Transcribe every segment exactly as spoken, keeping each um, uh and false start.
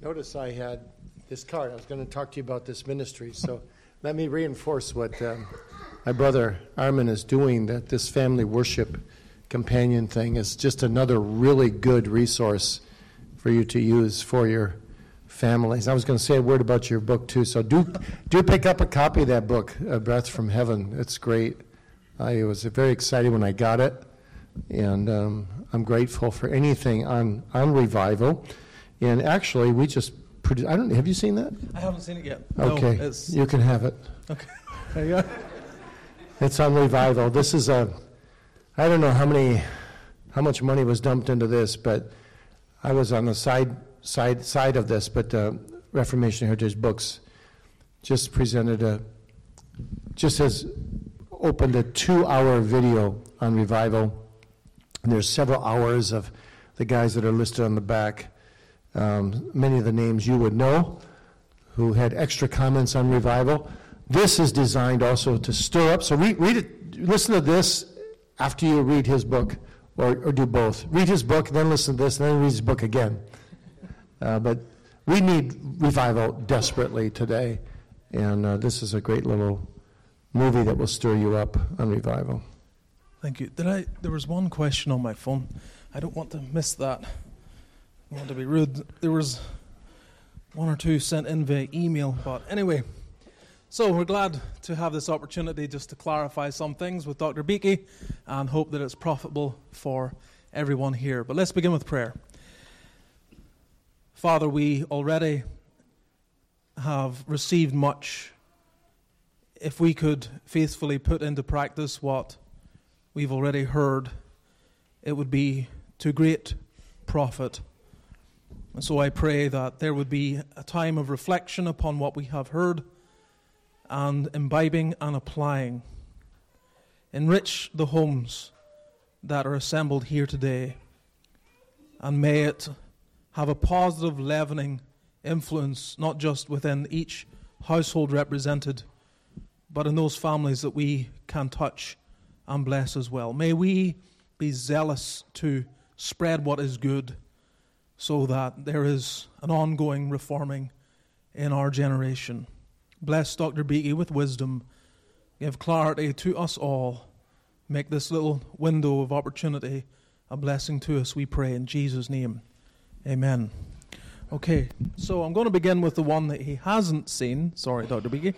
Notice I had this card. I was going to talk to you about this ministry, so let me reinforce what um, my brother Armin is doing, that this family worship companion thing is just another really good resource for you to use for your families. I was going to say a word about your book, too, so do do pick up a copy of that book, A Breath from Heaven. It's great. I was very excited when I got it, and um, I'm grateful for anything on, on revival. And actually, we just produced, I don't, have you seen that? I haven't seen it yet. Okay, no, it's... you can have it. Okay, there you go. It's on revival. This is a, I don't know how many, how much money was dumped into this, but I was on the side side side of this, but uh, Reformation Heritage Books just presented a, just has opened a two-hour video on revival. And there's several hours of the guys that are listed on the back. Um, many of the names you would know who had extra comments on revival. This is designed also to stir up. So read, read it, listen to this after you read his book, or, or do both. Read his book, then listen to this, and then read his book again. Uh, but we need revival desperately today, and uh, this is a great little movie that will stir you up on revival. Thank you. Did I? There was one question on my phone. I don't want to miss that. I want to be rude. There was one or two sent in via email, but anyway. So we're glad to have this opportunity just to clarify some things with Doctor Beakey and hope that it's profitable for everyone here. But let's begin with prayer. Father, we already have received much. If we could faithfully put into practice what we've already heard, it would be to great profit. And so I pray that there would be a time of reflection upon what we have heard and imbibing and applying. Enrich the homes that are assembled here today, and may it have a positive leavening influence, not just within each household represented, but in those families that we can touch and bless as well. May we be zealous to spread what is good, so that there is an ongoing reforming in our generation. Bless Doctor Beakey with wisdom. Give clarity to us all. Make this little window of opportunity a blessing to us, we pray in Jesus' name. Amen. Okay, so I'm going to begin with the one that he hasn't seen. Sorry, Doctor Beakey.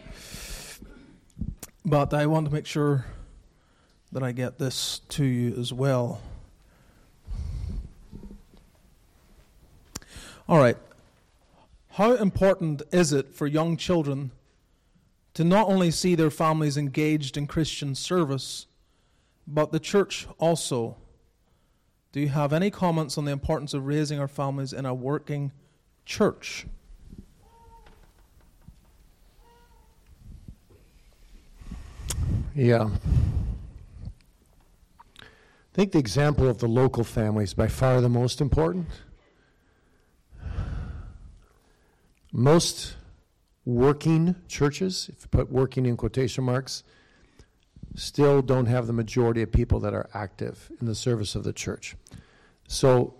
But I want to make sure that I get this to you as well. All right. How important is it for young children to not only see their families engaged in Christian service, but the church also? Do you have any comments on the importance of raising our families in a working church? Yeah. I think the example of the local family is by far the most important. Most working churches, if you put working in quotation marks, still don't have the majority of people that are active in the service of the church. So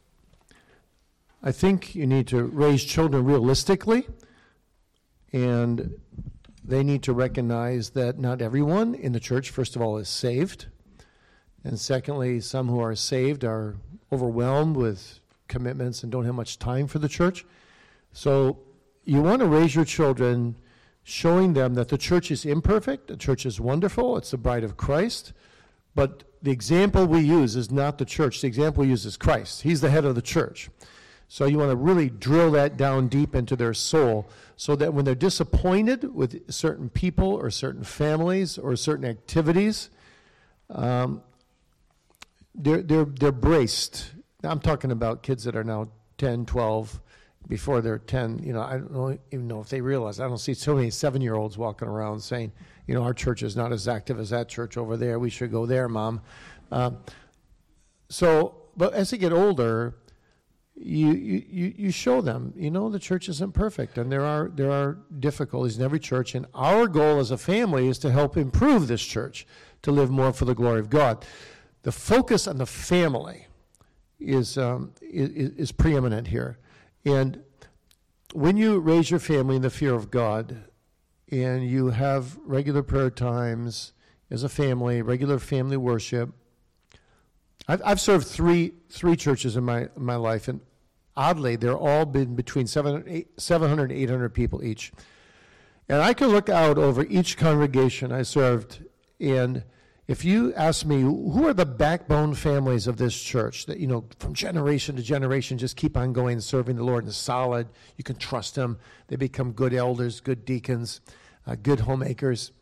I think you need to raise children realistically, and they need to recognize that not everyone in the church, first of all, is saved. And secondly, some who are saved are overwhelmed with commitments and don't have much time for the church. So you want to raise your children showing them that the church is imperfect, the church is wonderful, it's the bride of Christ, but the example we use is not the church. The example we use is Christ. He's the head of the church. So you want to really drill that down deep into their soul so that when they're disappointed with certain people or certain families or certain activities, um, they're, they're, they're braced. Now, I'm talking about kids that are now ten, twelve, before they're ten, you know, I don't even know if they realize. I don't see so many seven-year-olds walking around saying, you know, our church is not as active as that church over there. We should go there, Mom. Um, so, but as they get older, you, you you show them, you know, the church isn't perfect, and there are there are difficulties in every church. And our goal as a family is to help improve this church to live more for the glory of God. The focus on the family is um, is, is preeminent here. And when you raise your family in the fear of God, and you have regular prayer times as a family, regular family worship. I've, I've served three three churches in my my life, and oddly, they're all been between seven hundred and eight hundred people each. And I can look out over each congregation I served, and if you ask me, who are the backbone families of this church that, you know, from generation to generation just keep on going and serving the Lord and solid, you can trust them, they become good elders, good deacons, uh, good homemakers.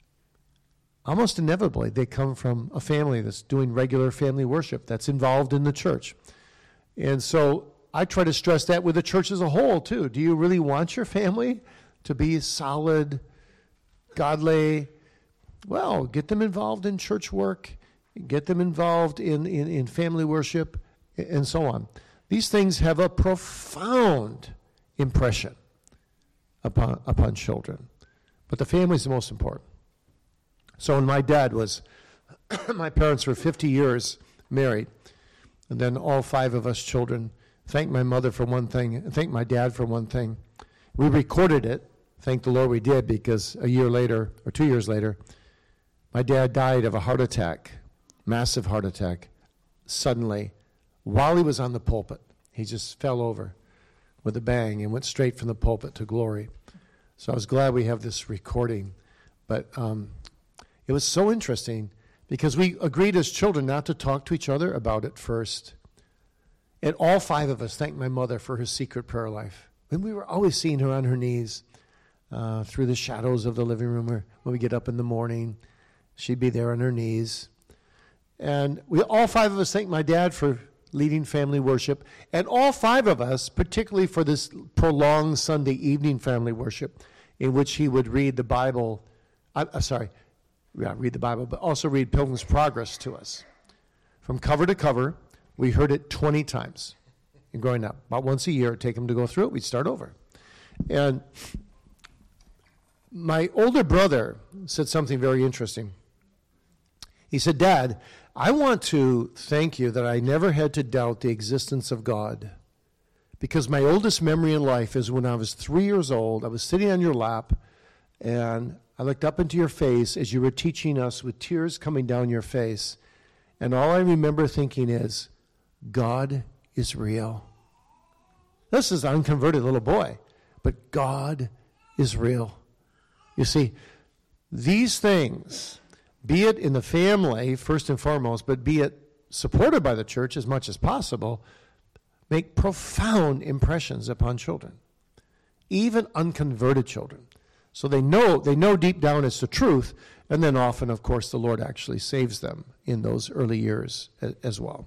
Almost inevitably, they come from a family that's doing regular family worship, that's involved in the church. And so I try to stress that with the church as a whole, too. Do you really want your family to be solid, godly? Well, get them involved in church work, get them involved in, in, in family worship, and so on. These things have a profound impression upon, upon children. But the family is the most important. So when my dad was, my parents were fifty years married, and then all five of us children, thank my mother for one thing, and thank my dad for one thing. We recorded it, thank the Lord we did, because a year later, or two years later, my dad died of a heart attack, massive heart attack, suddenly, while he was on the pulpit. He just fell over with a bang and went straight from the pulpit to glory. So I was glad we have this recording. But um, it was so interesting because we agreed as children not to talk to each other about it first. And all five of us thanked my mother for her secret prayer life. And we were always seeing her on her knees uh, through the shadows of the living room, or when we get up in the morning. She'd be there on her knees. And we all five of us thank my dad for leading family worship. And all five of us, particularly for this prolonged Sunday evening family worship, in which he would read the Bible, I'm uh, sorry, yeah, read the Bible, but also read Pilgrim's Progress to us. From cover to cover, we heard it twenty times in growing up. About once a year, take him to go through it, we'd start over. And my older brother said something very interesting. He said, Dad, I want to thank you that I never had to doubt the existence of God, because my oldest memory in life is when I was three years old. I was sitting on your lap, and I looked up into your face as you were teaching us with tears coming down your face, and all I remember thinking is, God is real. This is an unconverted little boy, but God is real. You see, these things, be it in the family, first and foremost, but be it supported by the church as much as possible, make profound impressions upon children, even unconverted children. So they know they know deep down it's the truth, and then often, of course, the Lord actually saves them in those early years as well.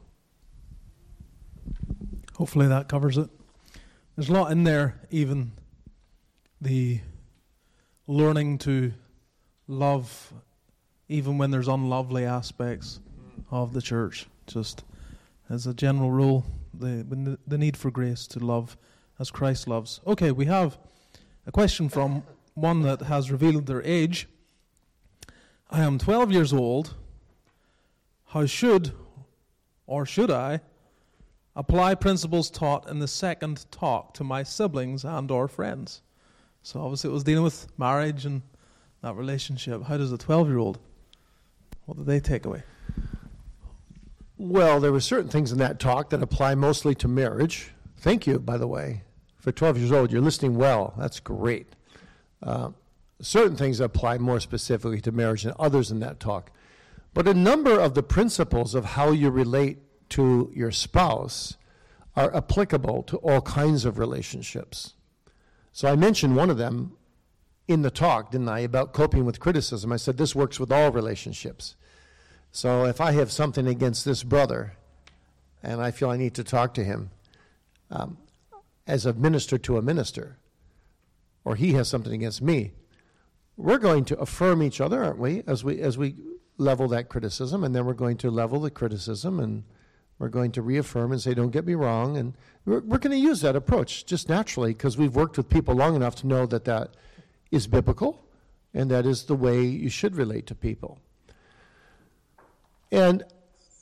Hopefully that covers it. There's a lot in there, even the learning to love even when there's unlovely aspects of the church. Just as a general rule, the the need for grace to love as Christ loves. Okay, we have a question from one that has revealed their age. I am twelve years old. How should, or should I, apply principles taught in the second talk to my siblings and or friends? So obviously it was dealing with marriage and that relationship. How does a twelve-year-old, what do they take away? Well, there were certain things in that talk that apply mostly to marriage. Thank you, by the way. For twelve years old, you're listening well. That's great. Uh, certain things apply more specifically to marriage than others in that talk. But a number of the principles of how you relate to your spouse are applicable to all kinds of relationships. So I mentioned one of them in the talk, didn't I, about coping with criticism. I said this works with all relationships. So if I have something against this brother and I feel I need to talk to him um, as a minister to a minister, or he has something against me, we're going to affirm each other, aren't we, as we as we level that criticism, and then we're going to level the criticism, and we're going to reaffirm and say, don't get me wrong, and we're, we're going to use that approach just naturally because we've worked with people long enough to know that that is biblical, and that is the way you should relate to people. And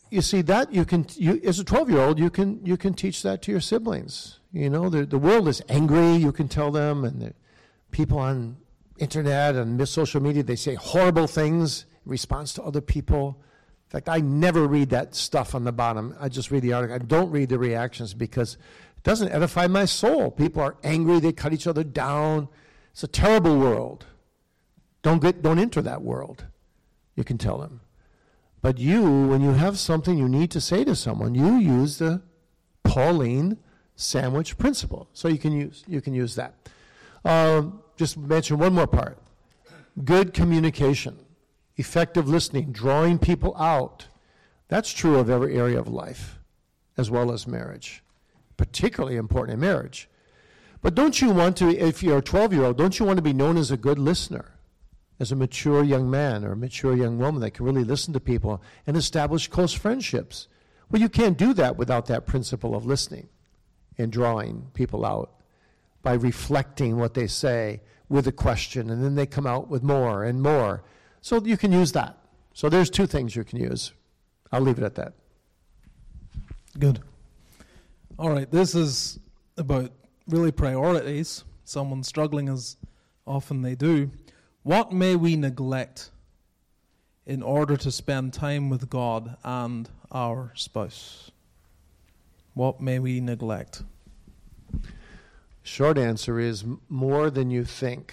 you see that you can, you, as a twelve-year-old, you can you can teach that to your siblings. You know, the the world is angry. You can tell them, and the people on internet and social media, they say horrible things in response to other people. In fact, I never read that stuff on the bottom. I just read the article. I don't read the reactions because it doesn't edify my soul. People are angry. They cut each other down. It's a terrible world. Don't get don't enter that world. You can tell them. But you, when you have something you need to say to someone, you use the Pauline sandwich principle. So you can use you can use that. Um, just mention one more part. Good communication, effective listening, drawing people out. That's true of every area of life, as well as marriage. Particularly important in marriage. But don't you want to, if you're a twelve-year-old, don't you want to be known as a good listener? As a mature young man or a mature young woman that can really listen to people and establish close friendships. Well, you can't do that without that principle of listening and drawing people out by reflecting what they say with a question, and then they come out with more and more. So you can use that. So there's two things you can use. I'll leave it at that. Good. All right, this is about really priorities. Someone struggling as often they do. What may we neglect in order to spend time with God and our spouse? What may we neglect? Short answer is more than you think.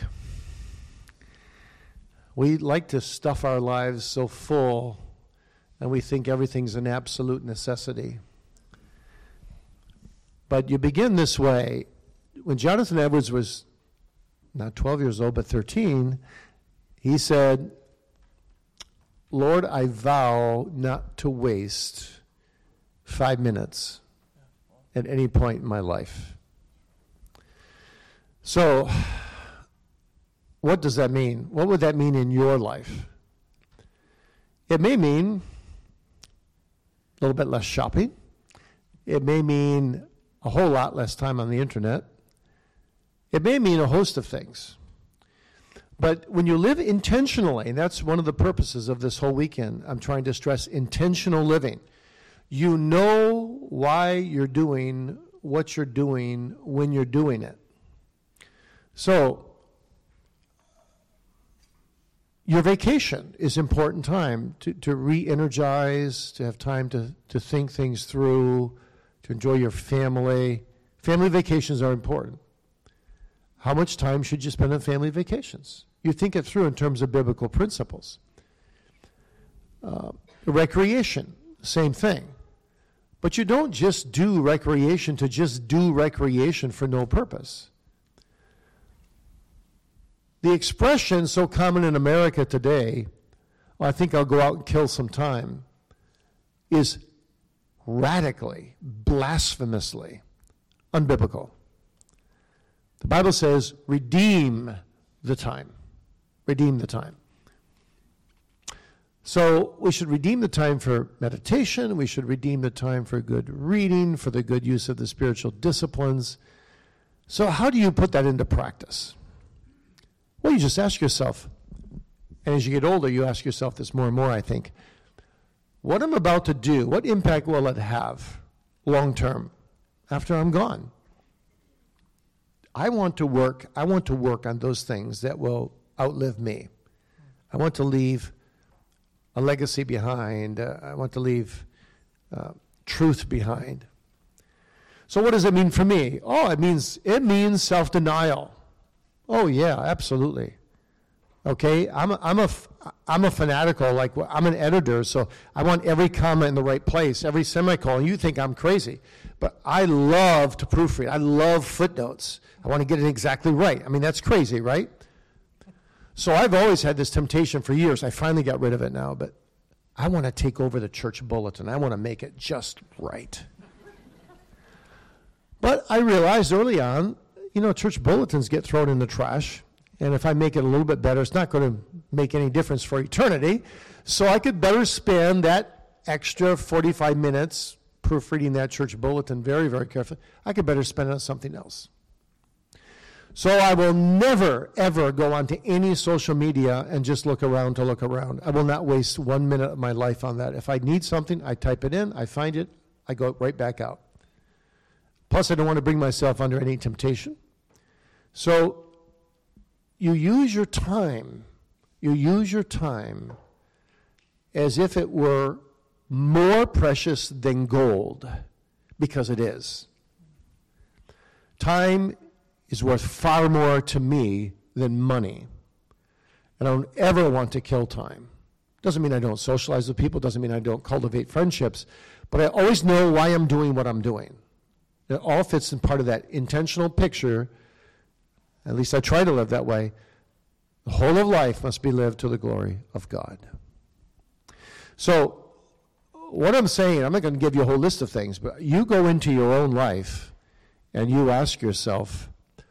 We like to stuff our lives so full, and we think everything's an absolute necessity. But you begin this way. When Jonathan Edwards was not twelve years old, but thirteen, he said, Lord, I vow not to waste five minutes at any point in my life. So, what does that mean? What would that mean in your life? It may mean a little bit less shopping. It may mean a whole lot less time on the internet. It may mean a host of things. But when you live intentionally, and that's one of the purposes of this whole weekend, I'm trying to stress intentional living. You know why you're doing what you're doing when you're doing it. So, your vacation is important time to, to re-energize, to have time to, to think things through, to enjoy your family. Family vacations are important. How much time should you spend on family vacations? You think it through in terms of biblical principles. Uh, recreation, same thing. But you don't just do recreation to just do recreation for no purpose. The expression so common in America today, I think I'll go out and kill some time, is radically, blasphemously unbiblical. The Bible says, redeem the time. Redeem the time. So we should redeem the time for meditation. We should redeem the time for good reading, for the good use of the spiritual disciplines. So how do you put that into practice? Well, you just ask yourself, and as you get older, you ask yourself this more and more, I think, what I'm about to do, what impact will it have long term after I'm gone? I want to work, I want to work on those things that will outlive me. I want to leave a legacy behind. Uh, I want to leave uh, truth behind. So what does it mean for me? Oh, it means it means self-denial. Oh yeah, absolutely. Okay, I'm a, I'm a I'm a fanatical. Like I'm an editor, so I want every comma in the right place, every semicolon. You think I'm crazy, but I love to proofread. I love footnotes. I want to get it exactly right. I mean, that's crazy, right? So I've always had this temptation for years. I finally got rid of it now, but I want to take over the church bulletin. I want to make it just right. But I realized early on, you know, church bulletins get thrown in the trash. And if I make it a little bit better, it's not going to make any difference for eternity. So I could better spend that extra forty-five minutes proofreading that church bulletin very, very carefully. I could better spend it on something else. So I will never, ever go onto any social media and just look around to look around. I will not waste one minute of my life on that. If I need something, I type it in, I find it, I go right back out. Plus, I don't want to bring myself under any temptation. So you use your time, you use your time as if it were more precious than gold, because it is. Time is worth far more to me than money. And I don't ever want to kill time. Doesn't mean I don't socialize with people, doesn't mean I don't cultivate friendships, but I always know why I'm doing what I'm doing. It all fits in part of that intentional picture. At least I try to live that way. The whole of life must be lived to the glory of God. So, what I'm saying, I'm not going to give you a whole list of things, but you go into your own life and you ask yourself,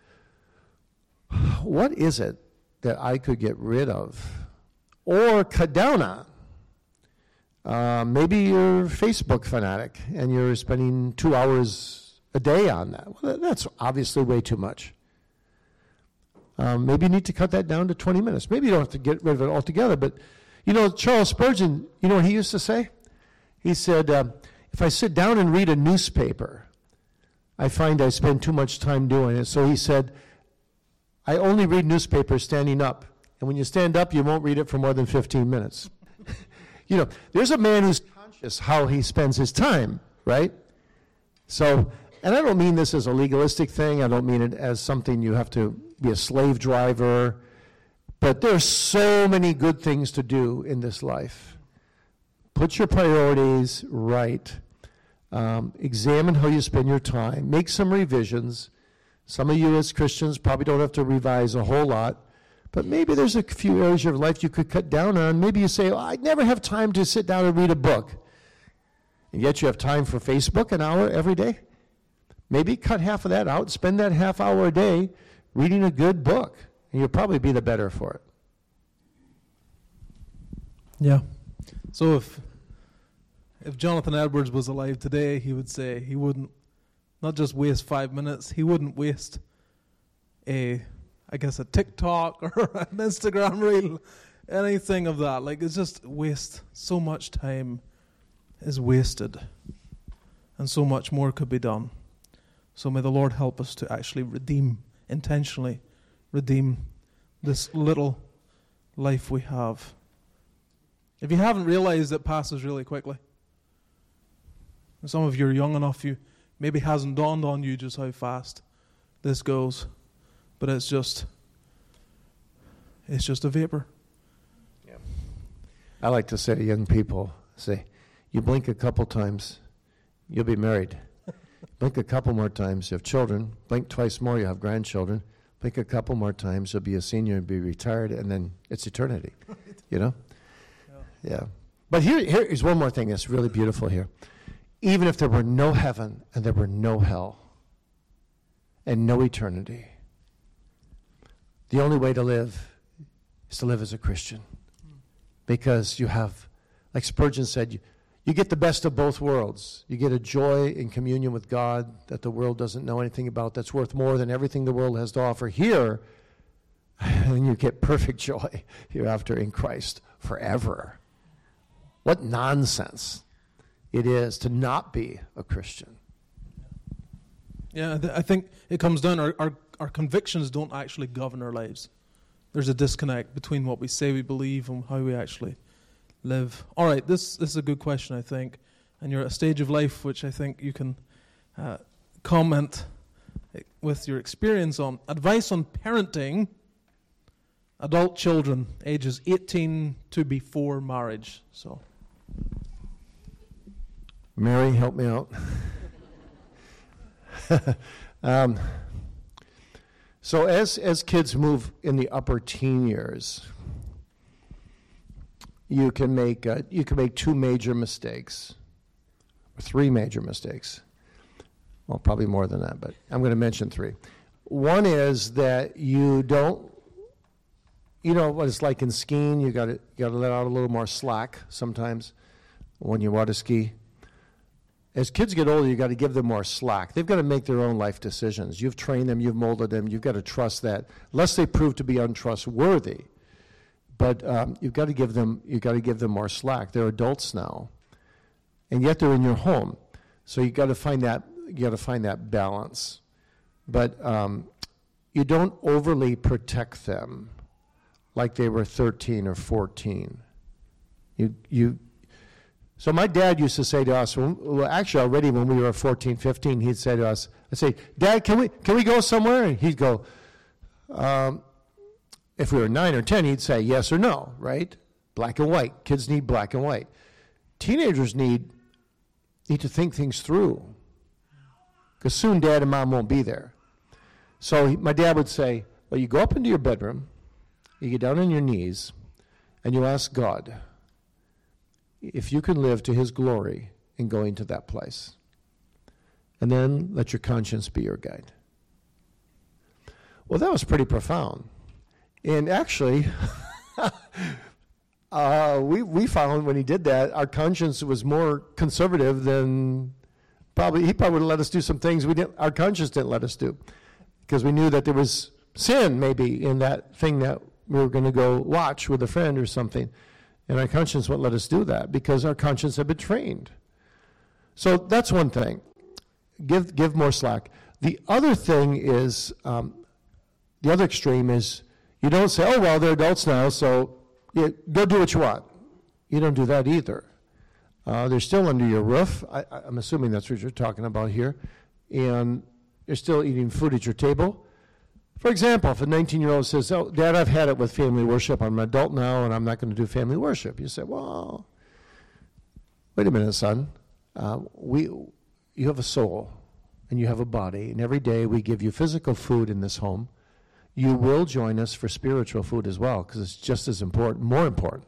what is it that I could get rid of or cut down on? Uh, maybe you're a Facebook fanatic and you're spending two hours a day on that. Well, that's obviously way too much. Um, maybe you need to cut that down to twenty minutes. Maybe you don't have to get rid of it altogether, but you know, Charles Spurgeon, you know what he used to say? He said, uh, if I sit down and read a newspaper, I find I spend too much time doing it. So he said, I only read newspapers standing up. And when you stand up, you won't read it for more than fifteen minutes. You know, there's a man who's conscious how he spends his time, right? So, and I don't mean this as a legalistic thing. I don't mean it as something you have to be a slave driver. But there's so many good things to do in this life. Put your priorities right. Um, examine how you spend your time. Make some revisions. Some of you as Christians probably don't have to revise a whole lot. But maybe there's a few areas of your life you could cut down on. Maybe you say, oh, I never have time to sit down and read a book. And yet you have time for Facebook an hour every day. Maybe cut half of that out. Spend that half hour a day reading a good book. And you'll probably be the better for it. Yeah. So if if Jonathan Edwards was alive today, he would say he wouldn't not just waste five minutes, he wouldn't waste a, I guess, a TikTok or an Instagram reel, anything of that. Like, it's just waste. So much time is wasted, and so much more could be done. So may the Lord help us to actually redeem, intentionally redeem this little life we have. If you haven't realized, it passes really quickly. And some of you are young enough, you maybe hasn't dawned on you just how fast this goes. But it's just, it's just a vapor. Yeah. I like to say to young people, say, you blink a couple times, you'll be married. Blink a couple more times, you have children. Blink twice more, you have grandchildren. Blink a couple more times, you'll be a senior and be retired, and then it's eternity. Right. You know? Yeah. yeah. But here, here is one more thing that's really beautiful here. Even if there were no heaven and there were no hell and no eternity, the only way to live is to live as a Christian. Because you have, like Spurgeon said, you, you get the best of both worlds. You get a joy in communion with God that the world doesn't know anything about, that's worth more than everything the world has to offer here. And you get perfect joy hereafter in Christ forever. What nonsense it is to not be a Christian. Yeah, I think it comes down, our, our, our convictions don't actually govern our lives. There's a disconnect between what we say we believe and how we actually live. All right, this, this is a good question, I think. And you're at a stage of life which I think you can uh, comment with your experience on. Advice on parenting adult children, ages eighteen to before marriage. So, Mary, help me out. um, so as as kids move in the upper teen years, you can make uh, you can make two major mistakes, or three major mistakes. Well, probably more than that, but I'm going to mention three. One is that you don't, you know what it's like in skiing. You got to you got to let out a little more slack sometimes when you water ski. as kids get older, you've got to give them more slack. They've got to make their own life decisions. You've trained them, you've molded them, you've got to trust that, lest they prove to be untrustworthy. But um, you've got to give them, you've got to give them more slack. They're adults now, and yet they're in your home. So you got to find that, you got to find that balance. But um, you don't overly protect them like they were thirteen or fourteen. You you. So my dad used to say to us, well, actually already when we were fourteen, fifteen, he'd say to us, I'd say, Dad, can we can we go somewhere? And he'd go, um, if we were nine or ten, he'd say yes or no, right? Black and white. Kids need black and white. Teenagers need need to think things through, because soon Dad and Mom won't be there. So he, my dad would say, well, you go up into your bedroom, you get down on your knees, and you ask God if you can live to his glory in going to that place. And then let your conscience be your guide. Well, that was pretty profound. And actually, uh, we, we found when he did that, our conscience was more conservative than probably, he probably would have let us do some things we didn't, our conscience didn't let us do. Because we knew that there was sin maybe in that thing that we were going to go watch with a friend or something. And our conscience wouldn't let us do that because our conscience had been trained. So that's one thing. Give give more slack. The other thing is, um, the other extreme is, you don't say, oh, well, they're adults now, so yeah, go do what you want. You don't do that either. Uh, they're still under your roof. I, I'm assuming that's what you're talking about here. And they're still eating food at your table. For example, if a nineteen-year-old says, oh, Dad, I've had it with family worship. I'm an adult now, and I'm not going to do family worship. You say, well, wait a minute, son. Uh, we, you have a soul, and you have a body, and every day we give you physical food in this home. You will join us for spiritual food as well, because it's just as important, more important.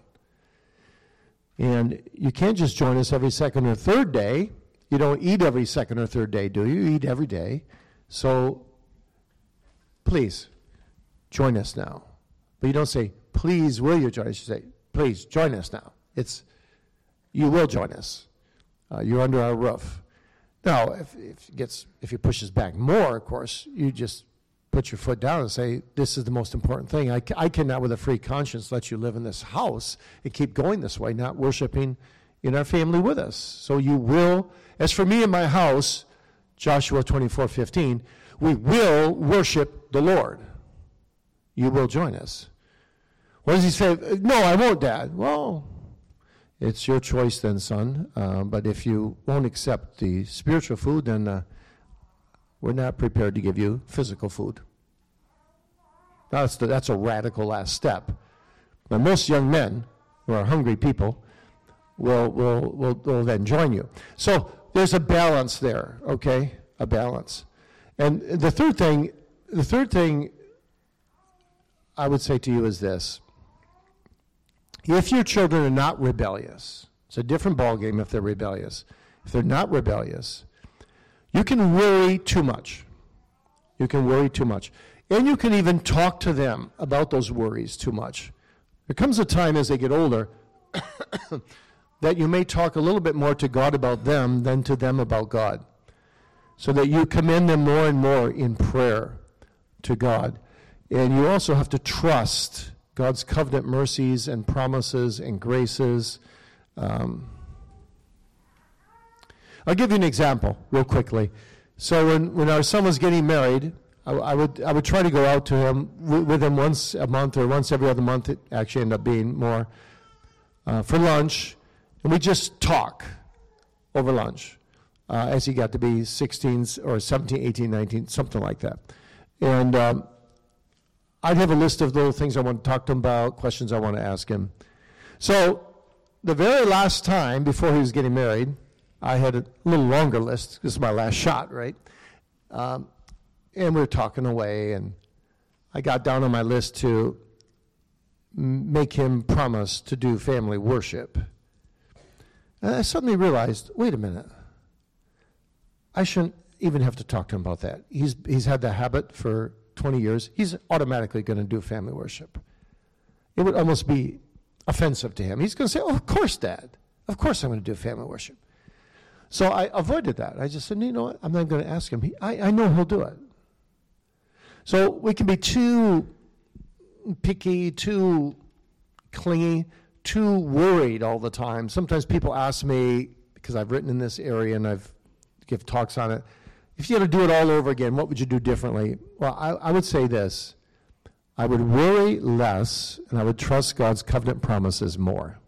And you can't just join us every second or third day. You don't eat every second or third day, do you? You eat every day. So please, join us now. But you don't say, please, will you join us? You say, please, join us now. It's, you will join us. Uh, you're under our roof. Now, if, if, it gets, if it pushes back more, of course, you just put your foot down and say, this is the most important thing. I, I cannot, with a free conscience, let you live in this house and keep going this way, not worshiping in our family with us. So you will, as for me and my house, Joshua twenty-four fifteen, we will worship the Lord. You will join us. What does he say? No, I won't, Dad. Well, it's your choice then, son. Uh, but if you won't accept the spiritual food, then uh, we're not prepared to give you physical food. That's, the, that's a radical last step. But most young men who are hungry people will, will, will, will then join you. So there's a balance there, okay? A balance. And the third thing, the third thing I would say to you is this. If your children are not rebellious, it's a different ballgame if they're rebellious. If they're not rebellious, you can worry too much. You can worry too much. And you can even talk to them about those worries too much. There comes a time as they get older that you may talk a little bit more to God about them than to them about God, so that you commend them more and more in prayer to God. And you also have to trust God's covenant mercies and promises and graces. Um, I'll give you an example real quickly. So when, when our son was getting married, I, I would I would try to go out to him w- with him once a month or once every other month. It actually ended up being more, uh, for lunch. And we just talk over lunch. Uh, as he got to be sixteen or seventeen, eighteen, nineteen, something like that. And um, I'd have a list of little things I want to talk to him about, questions I want to ask him. So the very last time before he was getting married, I had a little longer list. This is my last shot, right? Um, and we were talking away, and I got down on my list to make him promise to do family worship. And I suddenly realized, wait a minute. I shouldn't even have to talk to him about that. He's he's had the habit for twenty years. He's automatically going to do family worship. It would almost be offensive to him. He's going to say, oh, of course, Dad. Of course I'm going to do family worship. So I avoided that. I just said, you know what, I'm not going to ask him. He, I, I know he'll do it. So we can be too picky, too clingy, too worried all the time. Sometimes people ask me, because I've written in this area and I've give talks on it, if you had to do it all over again, what would you do differently? Well, I, I would say this. I would worry less, and I would trust God's covenant promises more.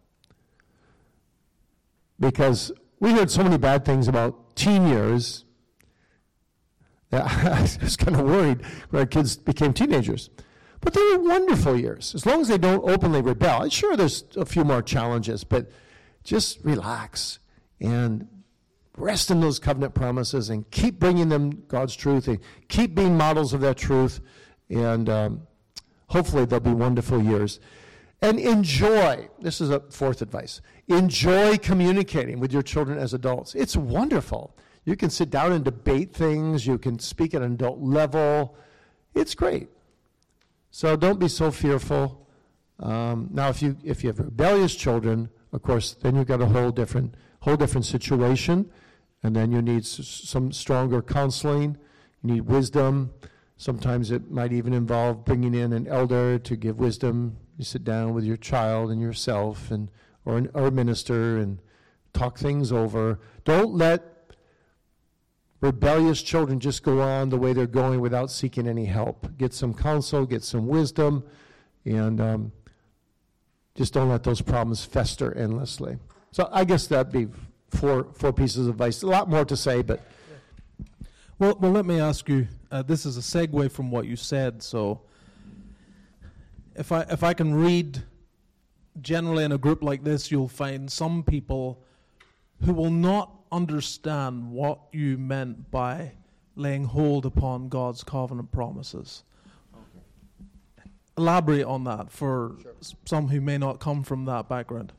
Because we heard so many bad things about teen years that I was kind of worried when our kids became teenagers. But they were wonderful years, as long as they don't openly rebel. And sure, there's a few more challenges, but just relax and rest in those covenant promises and keep bringing them God's truth and keep being models of that truth. And um, hopefully they'll be wonderful years. And enjoy, this is a fourth advice, enjoy communicating with your children as adults. It's wonderful. You can sit down and debate things. You can speak at an adult level. It's great. So don't be so fearful. Um, now, if you if you have rebellious children, of course, then you've got a whole different whole different situation, and then you need s- some stronger counseling. You need wisdom. Sometimes it might even involve bringing in an elder to give wisdom. You sit down with your child and yourself, and or, an, or a minister, and talk things over. Don't let rebellious children just go on the way they're going without seeking any help. Get some counsel, get some wisdom, and um, just don't let those problems fester endlessly. So I guess that'd be four four pieces of advice. A lot more to say, but Well, well, let me ask you. Uh, this is a segue from what you said. So, if I if I can read, generally in a group like this, you'll find some people who will not understand what you meant by laying hold upon God's covenant promises. Okay. Elaborate on that for sure. Some who may not come from that background.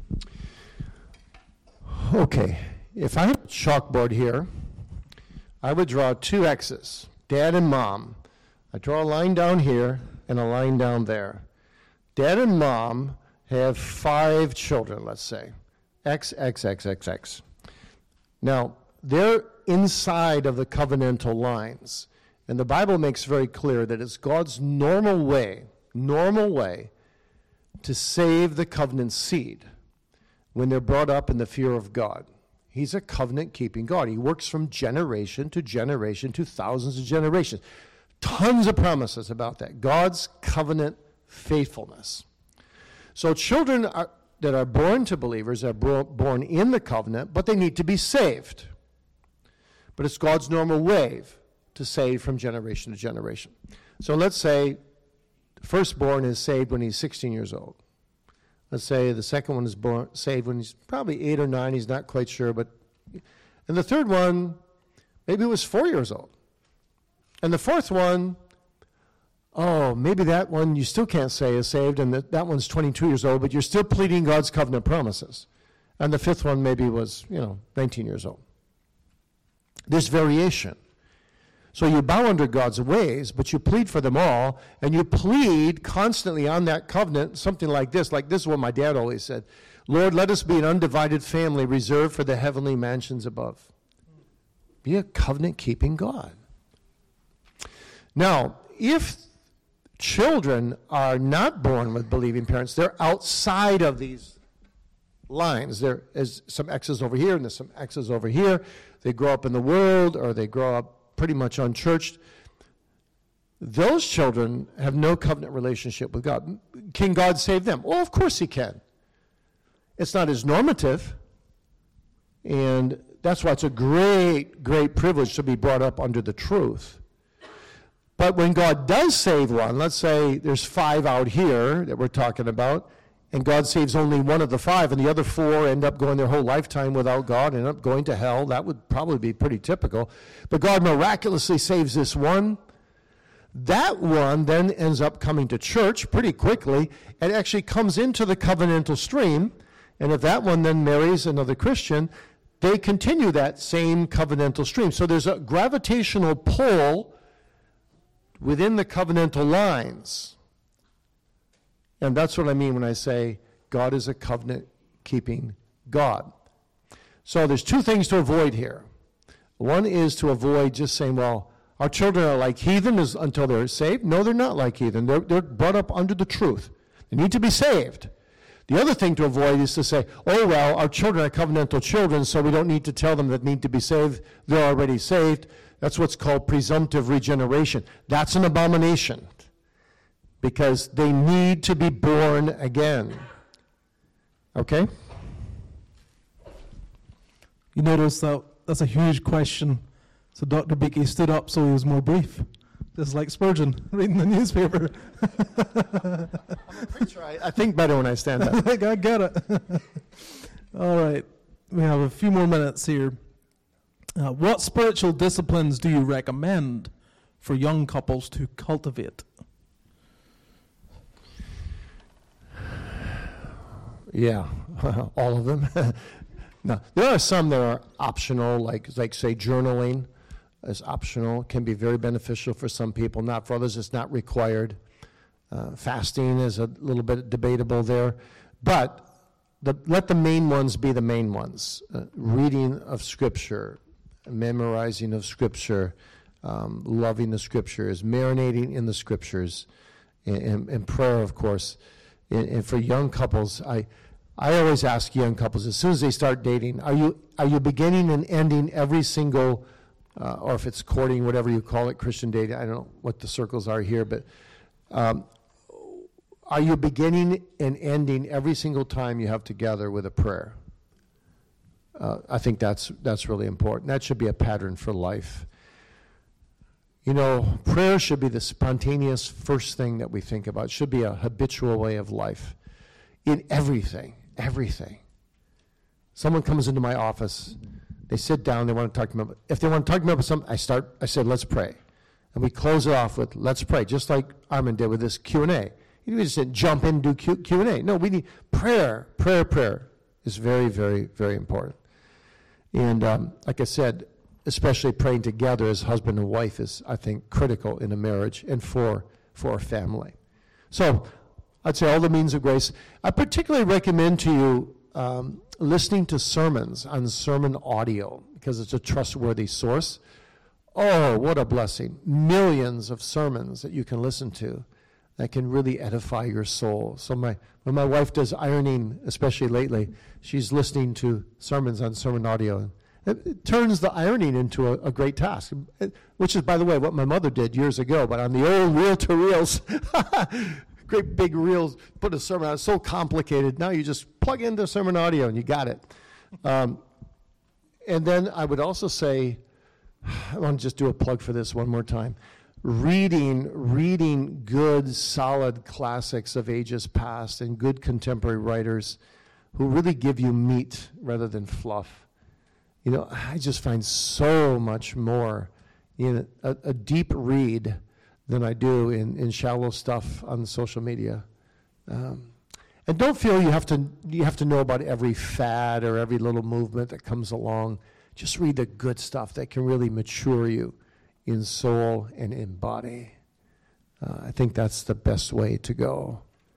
Okay, if I have a chalkboard here, I would draw two X's, Dad and Mom. I draw a line down here and a line down there. Dad and Mom have five children, let's say. X, X, X, X, X. Now, they're inside of the covenantal lines. And the Bible makes very clear that it's God's normal way, normal way, to save the covenant seed when they're brought up in the fear of God. He's a covenant-keeping God. He works from generation to generation to thousands of generations. Tons of promises about that. God's covenant faithfulness. So children are, that are born to believers are bro- born in the covenant, but they need to be saved. But it's God's normal way to save from generation to generation. So let's say the firstborn is saved when he's sixteen years old. Let's say the second one is born, saved when he's probably eight or nine, he's not quite sure, but, and the third one, maybe was four years old. And the fourth one, oh, maybe that one you still can't say is saved, and that, that one's twenty-two years old, but you're still pleading God's covenant promises. And the fifth one maybe was, you know, nineteen years old. There's variation. So you bow under God's ways, but you plead for them all, and you plead constantly on that covenant, something like this, like this is what my dad always said, Lord, let us be an undivided family reserved for the heavenly mansions above. Be a covenant-keeping God. Now, if children are not born with believing parents, they're outside of these lines. There is some X's over here, and there's some X's over here. They grow up in the world, or they grow up pretty much unchurched. Those children have no covenant relationship with God. Can God save them? Well, of course he can. It's not as normative, and that's why it's a great, great privilege to be brought up under the truth. But when God does save one, let's say there's five out here that we're talking about, and God saves only one of the five, and the other four end up going their whole lifetime without God, end up going to hell. That would probably be pretty typical. But God miraculously saves this one. That one then ends up coming to church pretty quickly and actually comes into the covenantal stream. And if that one then marries another Christian, they continue that same covenantal stream. So there's a gravitational pull within the covenantal lines. And that's what I mean when I say God is a covenant-keeping God. So there's two things to avoid here. One is to avoid just saying, well, our children are like heathen is, until they're saved. No, they're not like heathen. They're, they're brought up under the truth. They need to be saved. The other thing to avoid is to say, oh, well, our children are covenantal children, so we don't need to tell them that need to be saved. They're already saved. That's what's called presumptive regeneration. That's an abomination because they need to be born again. Okay? You notice that that's a huge question. So Doctor Beakey stood up so he was more brief. Just like Spurgeon reading the newspaper. I'm a preacher. I, I think better when I stand up. I get it. All right. We have a few more minutes here. Uh, what spiritual disciplines do you recommend for young couples to cultivate? Yeah, all of them. No, there are some that are optional, like like say journaling is optional, can be very beneficial for some people, not for others. It's not required. Uh, fasting is a little bit debatable there, but the, let the main ones be the main ones. Uh, reading of Scripture, memorizing of Scripture, um, loving the Scriptures, marinating in the Scriptures, and, and, and prayer, of course. And, and for young couples, I. I always ask young couples, as soon as they start dating, are you are you beginning and ending every single, uh, or if it's courting, whatever you call it, Christian dating, I don't know what the circles are here, but um, are you beginning and ending every single time you have together with a prayer? Uh, I think that's that's really important. That should be a pattern for life. You know, prayer should be the spontaneous first thing that we think about. It should be a habitual way of life in everything. Everything. Someone comes into my office, they sit down, they want to talk to me about, if they want to talk to me about something, I start, I said, let's pray. And we close it off with, let's pray, just like Armin did with this Q and A. You just didn't jump in and do Q, Q and A. No, we need prayer, prayer, prayer is very, very, very important. And um, like I said, especially praying together as husband and wife is, I think, critical in a marriage and for, for a family. So, I'd say all the means of grace. I particularly recommend to you um, listening to sermons on sermon audio because it's a trustworthy source. Oh, what a blessing. Millions of sermons that you can listen to that can really edify your soul. So my when my wife does ironing, especially lately, she's listening to sermons on sermon audio. It, it turns the ironing into a, a great task, which is, by the way, what my mother did years ago, but on the old reel-to-reels, great big reels, put a sermon on. It's so complicated. Now you just plug into sermon audio and you got it. Um, and then I would also say, I want to just do a plug for this one more time. Reading, reading good, solid classics of ages past and good contemporary writers who really give you meat rather than fluff. You know, I just find so much more in a, a deep read than I do in, in shallow stuff on social media. Um, and don't feel you have to you have to know about every fad or every little movement that comes along. Just read the good stuff that can really mature you in soul and in body. Uh, I think that's the best way to go.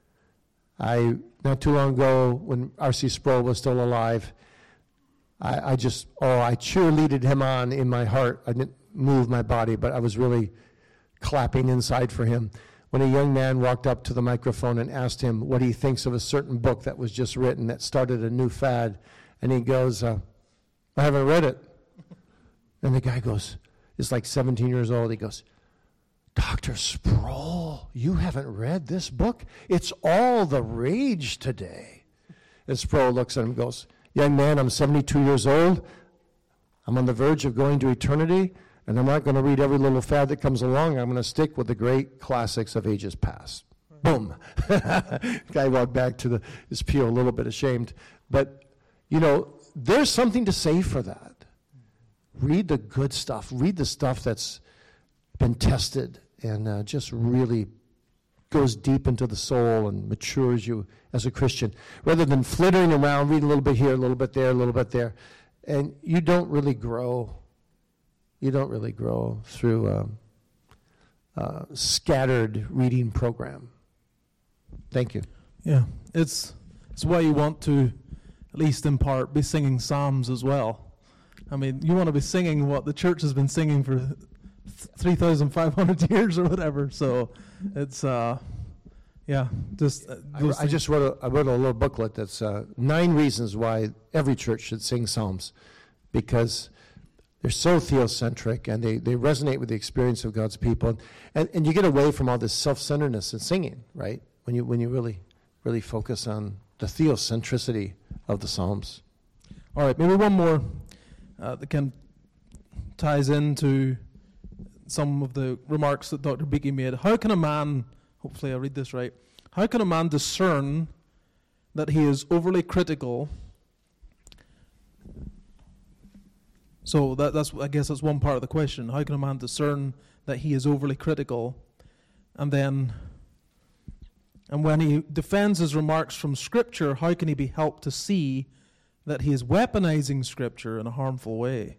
I, not too long ago, when R C Sproul was still alive, I, I just, oh, I cheerleaded him on in my heart. I didn't move my body, but I was really clapping inside for him when a young man walked up to the microphone and asked him what he thinks of a certain book that was just written that started a new fad. And he goes, uh, I haven't read it. And the guy goes, he's like seventeen years old. He goes, Doctor Sproul, you haven't read this book? It's all the rage today. And Sproul looks at him and goes, young man, I'm seventy-two years old. I'm on the verge of going to eternity. And I'm not going to read every little fad that comes along. I'm going to stick with the great classics of ages past. Boom. Guy walked back to the, his pew a little bit ashamed. But, you know, there's something to say for that. Read the good stuff. Read the stuff that's been tested and uh, just really goes deep into the soul and matures you as a Christian. Rather than flittering around, read a little bit here, a little bit there, a little bit there. And you don't really grow. You don't really grow through a, a scattered reading program. Thank you. Yeah, it's it's why you want to at least in part, be singing psalms as well. I mean, you want to be singing what the church has been singing for th- three thousand five hundred years or whatever. So it's, uh, yeah, just. Uh, I, I just wrote a, I wrote a little booklet that's uh, nine reasons why every church should sing psalms, because they're so theocentric and they, they resonate with the experience of God's people. And, and you get away from all this self-centeredness in singing, right? When you when you really, really focus on the theocentricity of the psalms. All right, maybe one more uh, that can ties into some of the remarks that Doctor Beakey made. How can a man, hopefully I read this right, how can a man discern that he is overly critical? So that, that's, I guess that's one part of the question. How can a man discern that he is overly critical? And then, and when he defends his remarks from Scripture, how can he be helped to see that he is weaponizing Scripture in a harmful way?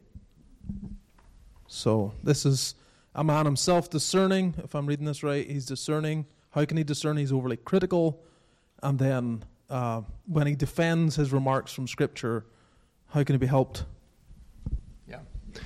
So this is a man himself discerning, if I'm reading this right, he's discerning. How can he discern he's overly critical? And then uh, when he defends his remarks from Scripture, how can he be helped? Yeah.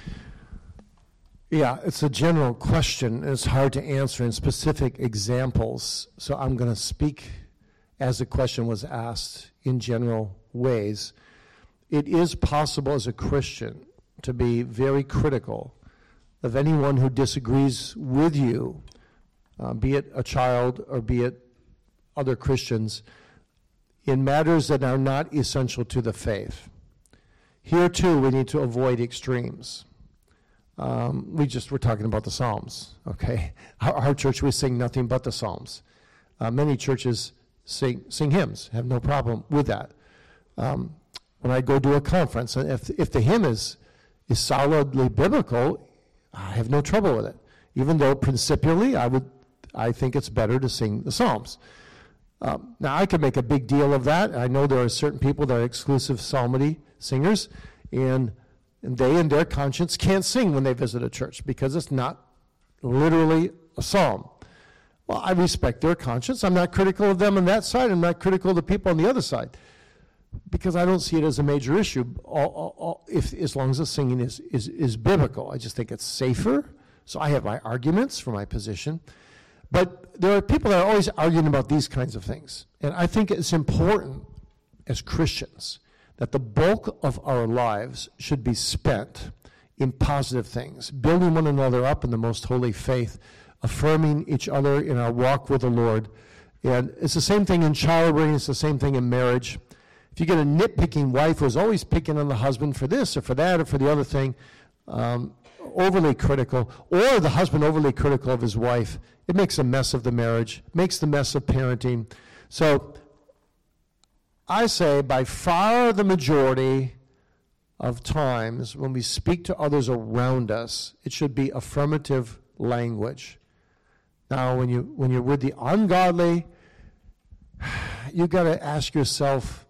Yeah, it's a general question. It's hard to answer in specific examples. So I'm going to speak as the question was asked in general ways. It is possible as a Christian to be very critical of anyone who disagrees with you, uh, be it a child or be it other Christians, in matters that are not essential to the faith. Here, too, we need to avoid extremes. Um, we just were talking about the Psalms, okay? Our, our church, we sing nothing but the Psalms. Uh, many churches sing, sing hymns, have no problem with that. Um, when I go to a conference, and if, if the hymn is, is solidly biblical, I have no trouble with it. Even though principially, I would, I think it's better to sing the Psalms. Um, now, I could make a big deal of that. I know there are certain people that are exclusive psalmody singers, and, and they in their conscience can't sing when they visit a church because it's not literally a psalm. Well, I respect their conscience. I'm not critical of them on that side. I'm not critical of the people on the other side because I don't see it as a major issue all, all, all, if, as long as the singing is, is, is biblical. I just think it's safer. So I have my arguments for my position. But there are people that are always arguing about these kinds of things. And I think it's important as Christians that the bulk of our lives should be spent in positive things, building one another up in the most holy faith, affirming each other in our walk with the Lord. And it's the same thing in child rearing, it's the same thing in marriage. If you get a nitpicking wife who's always picking on the husband for this or for that or for the other thing, um, overly critical, or the husband overly critical of his wife, it makes a mess of the marriage, makes the mess of parenting. So I say by far the majority of times when we speak to others around us, it should be affirmative language. Now, when you when you're with the ungodly, you got to ask yourself,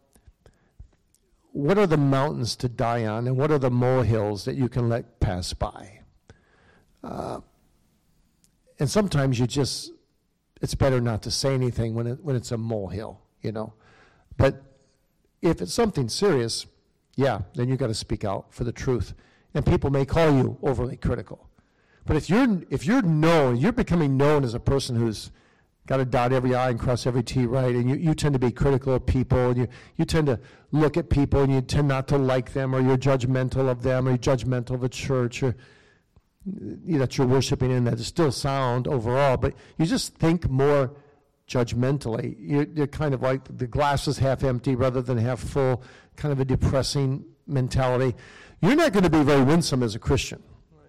what are the mountains to die on, and what are the molehills that you can let pass by? Uh, and sometimes you just, it's better not to say anything when it, when it's a molehill, you know. But if it's something serious, yeah, then you got to speak out for the truth. And people may call you overly critical. But if you're if you're known, you're becoming known as a person who's got to dot every I and cross every T right, and you, you tend to be critical of people, and you, you tend to look at people, and you tend not to like them, or you're judgmental of them, or you're judgmental of a church, or you know, that you're worshiping in that is still sound overall, but you just think more judgmentally. You're, you're kind of like the glass is half empty rather than half full, kind of a depressing mentality. You're not going to be very winsome as a Christian.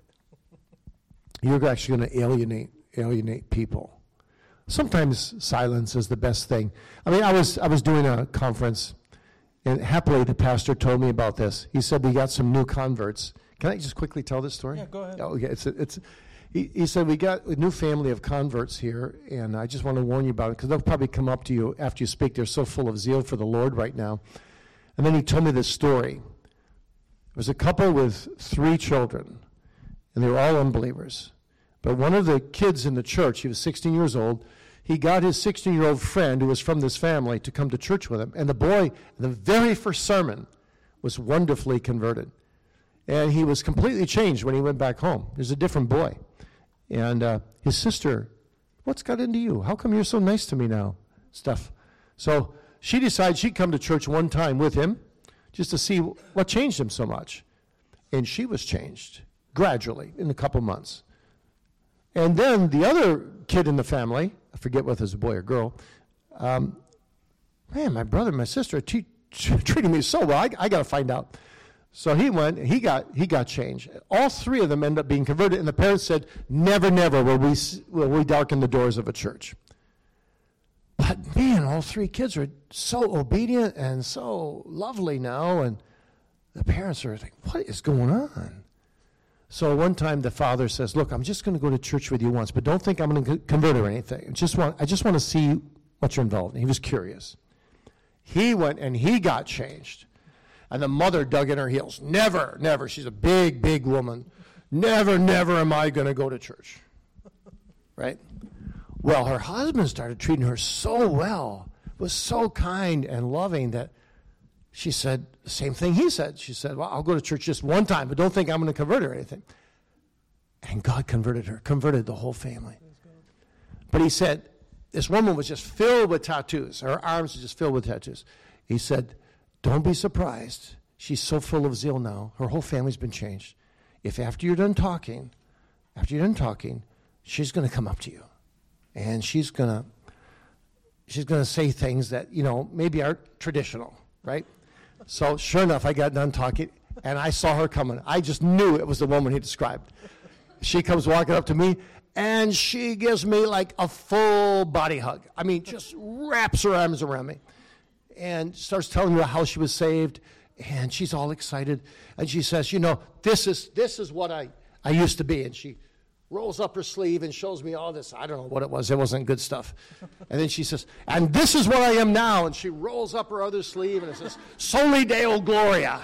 You're actually going to alienate alienate people. Sometimes silence is the best thing. I mean, I was I was doing a conference, and happily the pastor told me about this. He said we got some new converts. Can I just quickly tell this story? Yeah, go ahead. Oh, yeah, it's it's. He, he said we got a new family of converts here, and I just want to warn you about it because they'll probably come up to you after you speak. They're so full of zeal for the Lord right now. And then he told me this story. It was a couple with three children, and they were all unbelievers. But one of the kids in the church, he was sixteen years old, he got his sixteen-year-old friend who was from this family to come to church with him. And the boy, the very first sermon, was wonderfully converted. And he was completely changed when he went back home. He was a different boy. And uh, his sister, what's got into you? How come you're so nice to me now? Stuff. So she decided she'd come to church one time with him just to see what changed him so much. And she was changed gradually in a couple months. And then the other kid in the family, I forget whether it was a boy or girl, um, man, my brother and my sister are te- treating me so well. I, I got to find out. So he went, he got he got changed. All three of them ended up being converted, and the parents said, never, never will we, will we darken the doors of a church. But man, all three kids are so obedient and so lovely now, and the parents are like, what is going on? So one time the father says, look, I'm just going to go to church with you once, but don't think I'm going to convert or anything. I just want, I just want to see what you're involved in. He was curious. He went and he got changed. And the mother dug in her heels. Never, never. She's a big, big woman. Never, never am I going to go to church. Right? Well, her husband started treating her so well, was so kind and loving that she said the same thing he said. She said, well, I'll go to church just one time, but don't think I'm going to convert her or anything. And God converted her, converted the whole family. But he said, this woman was just filled with tattoos. Her arms were just filled with tattoos. He said, don't be surprised. She's so full of zeal now. Her whole family's been changed. If after you're done talking, after you're done talking, she's going to come up to you. And she's going to she's going to say things that, you know, maybe aren't traditional, right? So sure enough, I got done talking, and I saw her coming. I just knew it was the woman he described. She comes walking up to me, and she gives me like a full body hug. I mean, just wraps her arms around me and starts telling me how she was saved, and she's all excited. And she says, you know, this is this is what I, I used to be. And she rolls up her sleeve and shows me all this. I don't know what it was. It wasn't good stuff. And then she says, and this is what I am now. And she rolls up her other sleeve, and it says, Soli Deo Gloria.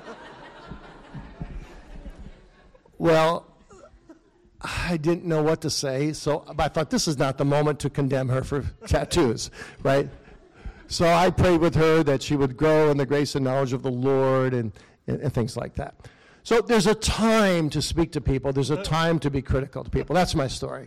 Well, I didn't know what to say, so I thought this is not the moment to condemn her for tattoos, right? So I prayed with her that she would grow in the grace and knowledge of the Lord and, and, and things like that. So there's a time to speak to people. There's a time to be critical to people. That's my story.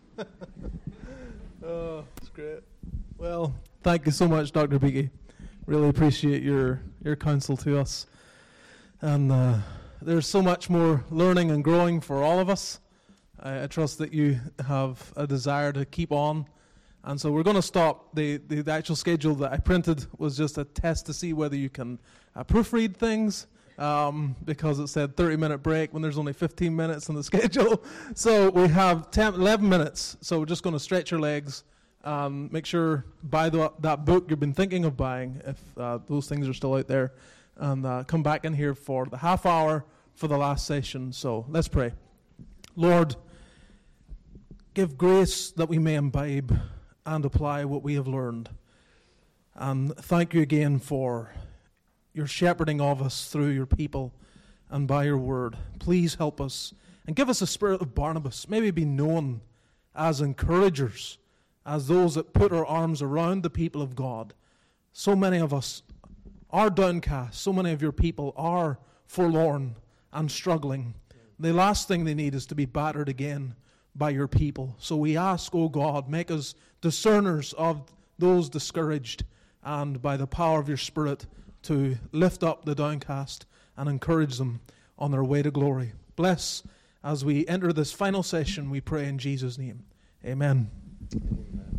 Oh, that's great. Well, thank you so much, Doctor Beaky. Really appreciate your, your counsel to us. And uh, there's so much more learning and growing for all of us. I, I trust that you have a desire to keep on. And so we're going to stop. The, the, the actual schedule that I printed was just a test to see whether you can uh, proofread things. Um, because it said thirty-minute break when there's only fifteen minutes on the schedule. So we have ten, eleven minutes. So we're just going to stretch your legs. Um, make sure buy the, that book you've been thinking of buying, if uh, those things are still out there. And uh, come back in here for the half hour for the last session. So let's pray. Lord, give grace that we may imbibe and apply what we have learned. And thank you again for your shepherding of us through your people and by your word. Please help us and give us a spirit of Barnabas. May we be known as encouragers, as those that put our arms around the people of God. So many of us are downcast. So many of your people are forlorn and struggling. The last thing they need is to be battered again by your people. So we ask, O God, make us discerners of those discouraged, and by the power of your Spirit, to lift up the downcast and encourage them on their way to glory. Bless as we enter this final session, we pray in Jesus' name. Amen. Amen.